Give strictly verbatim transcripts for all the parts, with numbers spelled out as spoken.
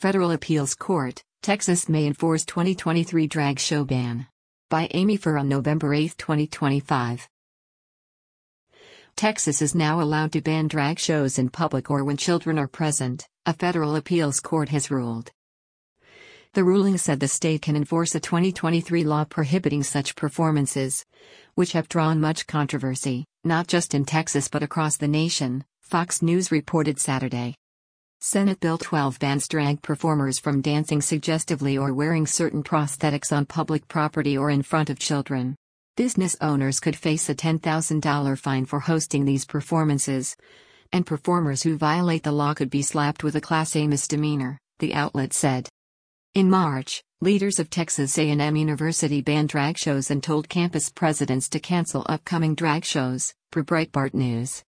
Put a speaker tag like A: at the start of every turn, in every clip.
A: Federal Appeals Court, Texas may enforce twenty twenty-three drag show ban. By Amy Furr on November eighth, twenty twenty-five. Texas is now allowed to ban drag shows in public or when children are present, a federal appeals court has ruled. The ruling said the state can enforce a twenty twenty-three law prohibiting such performances, which have drawn much controversy, not just in Texas but across the nation, Fox News reported Saturday. Senate Bill twelve bans drag performers from dancing suggestively or wearing certain prosthetics on public property or in front of children. Business owners could face a ten thousand dollars fine for hosting these performances, and performers who violate the law could be slapped with a Class A misdemeanor, the outlet said. In March, leaders of Texas A and M University banned drag shows and told campus presidents to cancel upcoming drag shows, per Breitbart News.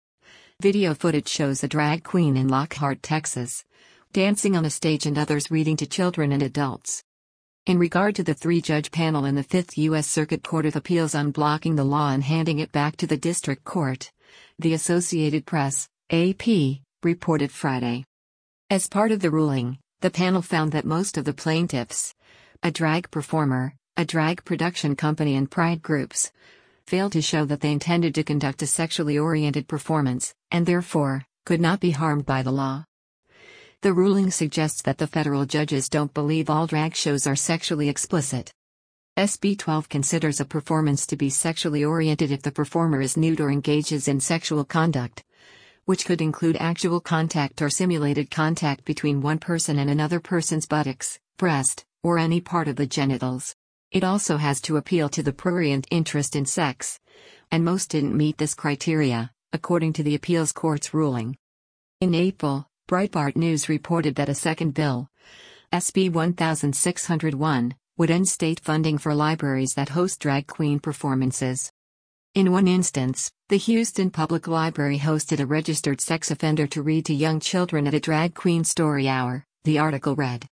A: Video footage shows a drag queen in Lockhart, Texas, dancing on a stage and others reading to children and adults. In regard to the three-judge panel in the Fifth U S Circuit Court of Appeals unblocking the law and handing it back to the district court, the Associated Press, A P, reported Friday. As part of the ruling, the panel found that most of the plaintiffs, a drag performer, a drag production company and pride groups, failed to show that they intended to conduct a sexually oriented performance, and therefore, could not be harmed by the law. The ruling suggests that the federal judges don't believe all drag shows are sexually explicit. S B twelve considers a performance to be sexually oriented if the performer is nude or engages in sexual conduct, which could include actual contact or simulated contact between one person and another person's buttocks, breast, or any part of the genitals. It also has to appeal to the prurient interest in sex, and most didn't meet this criteria, according to the appeals court's ruling. In April, Breitbart News reported that a second bill, S B sixteen oh one, would end state funding for libraries that host drag queen performances. In one instance, the Houston Public Library hosted a registered sex offender to read to young children at a drag queen story hour, the article read.